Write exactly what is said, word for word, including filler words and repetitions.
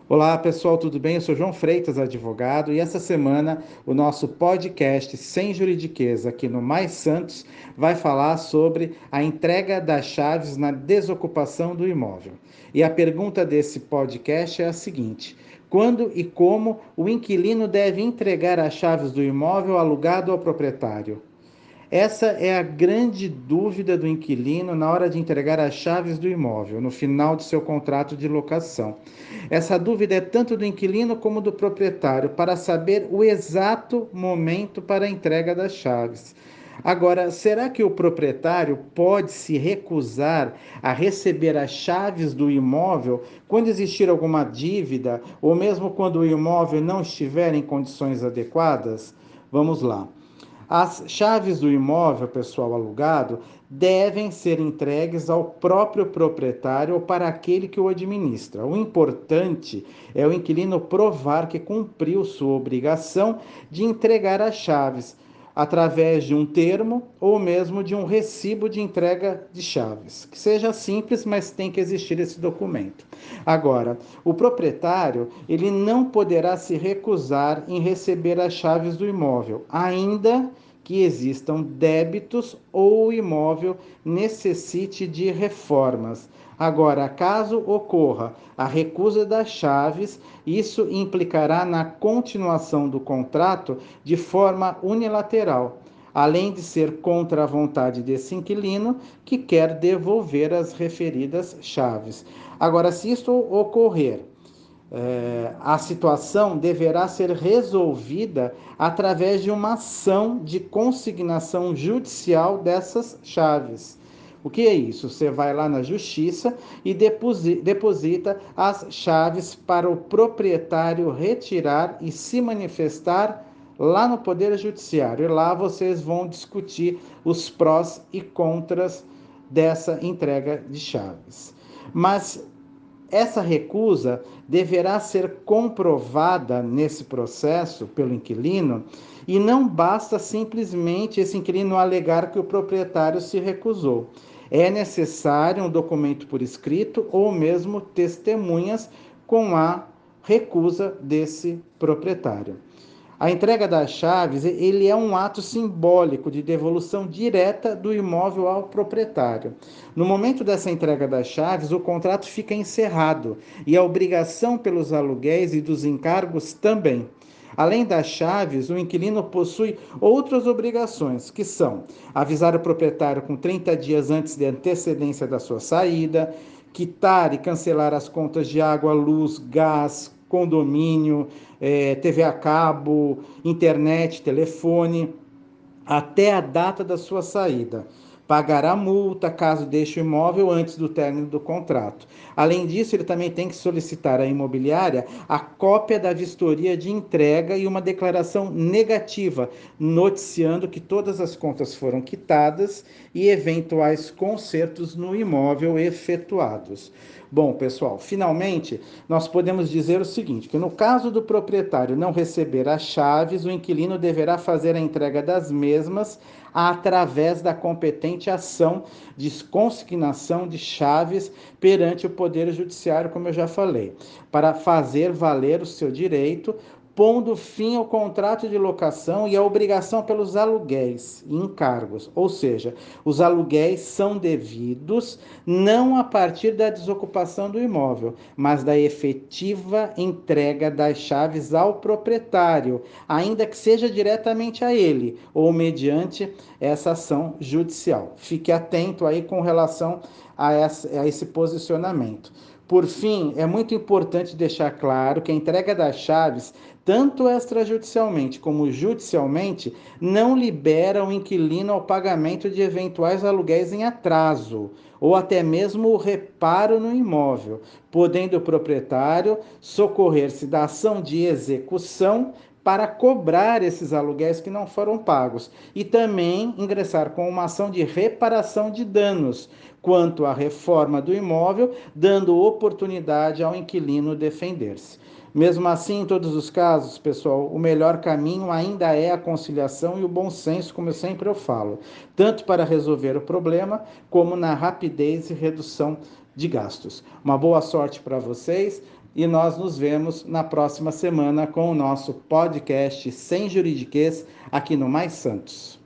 Olá pessoal, tudo bem? Eu sou João Freitas, advogado, e essa semana o nosso podcast Sem Juridiqueza aqui no Mais Santos vai falar sobre a entrega das chaves na desocupação do imóvel. E a pergunta desse podcast é a seguinte: quando e como o inquilino deve entregar as chaves do imóvel alugado ao proprietário? Essa é a grande dúvida do inquilino na hora de entregar as chaves do imóvel, no final de seu contrato de locação. Essa dúvida é tanto do inquilino como do proprietário, para saber o exato momento para a entrega das chaves. Agora, será que o proprietário pode se recusar a receber as chaves do imóvel quando existir alguma dívida ou mesmo quando o imóvel não estiver em condições adequadas? Vamos lá. As chaves do imóvel, pessoal alugado, devem ser entregues ao próprio proprietário ou para aquele que o administra. O importante é o inquilino provar que cumpriu sua obrigação de entregar as chaves, através de um termo ou mesmo de um recibo de entrega de chaves. Que seja simples, mas tem que existir esse documento. Agora, o proprietário, ele não poderá se recusar em receber as chaves do imóvel, ainda que existam débitos ou o imóvel necessite de reformas. Agora, caso ocorra a recusa das chaves, isso implicará na continuação do contrato de forma unilateral, além de ser contra a vontade desse inquilino que quer devolver as referidas chaves. Agora, se isso ocorrer, é, a situação deverá ser resolvida através de uma ação de consignação judicial dessas chaves. O que é isso? Você vai lá na justiça e deposita as chaves para o proprietário retirar e se manifestar lá no Poder Judiciário. E lá vocês vão discutir os prós e contras dessa entrega de chaves. Mas essa recusa deverá ser comprovada nesse processo pelo inquilino e não basta simplesmente esse inquilino alegar que o proprietário se recusou. É necessário um documento por escrito ou mesmo testemunhas com a recusa desse proprietário. A entrega das chaves, ele é um ato simbólico de devolução direta do imóvel ao proprietário. No momento dessa entrega das chaves, o contrato fica encerrado e a obrigação pelos aluguéis e dos encargos também. Além das chaves, o inquilino possui outras obrigações, que são avisar o proprietário com trinta dias antes de antecedência da sua saída, quitar e cancelar as contas de água, luz, gás, condomínio, eh, T V a cabo, internet, telefone, até a data da sua saída. Pagará multa caso deixe o imóvel antes do término do contrato. Além disso, ele também tem que solicitar à imobiliária a cópia da vistoria de entrega e uma declaração negativa, noticiando que todas as contas foram quitadas e eventuais consertos no imóvel efetuados. Bom, pessoal, finalmente nós podemos dizer o seguinte, que no caso do proprietário não receber as chaves, o inquilino deverá fazer a entrega das mesmas através da competente ação de consignação de chaves perante o Poder Judiciário, como eu já falei, para fazer valer o seu direito, pondo fim ao contrato de locação e à obrigação pelos aluguéis e encargos. Ou seja, os aluguéis são devidos não a partir da desocupação do imóvel, mas da efetiva entrega das chaves ao proprietário, ainda que seja diretamente a ele ou mediante essa ação judicial. Fique atento aí com relação a esse posicionamento. Por fim, é muito importante deixar claro que a entrega das chaves, tanto extrajudicialmente como judicialmente, não libera o inquilino ao pagamento de eventuais aluguéis em atraso, ou até mesmo o reparo no imóvel, podendo o proprietário socorrer-se da ação de execução para cobrar esses aluguéis que não foram pagos e também ingressar com uma ação de reparação de danos, quanto à reforma do imóvel, dando oportunidade ao inquilino defender-se. Mesmo assim, em todos os casos, pessoal, o melhor caminho ainda é a conciliação e o bom senso, como eu sempre eu falo, tanto para resolver o problema, como na rapidez e redução de gastos. Uma boa sorte para vocês e nós nos vemos na próxima semana com o nosso podcast Sem Juridiquês aqui no Mais Santos.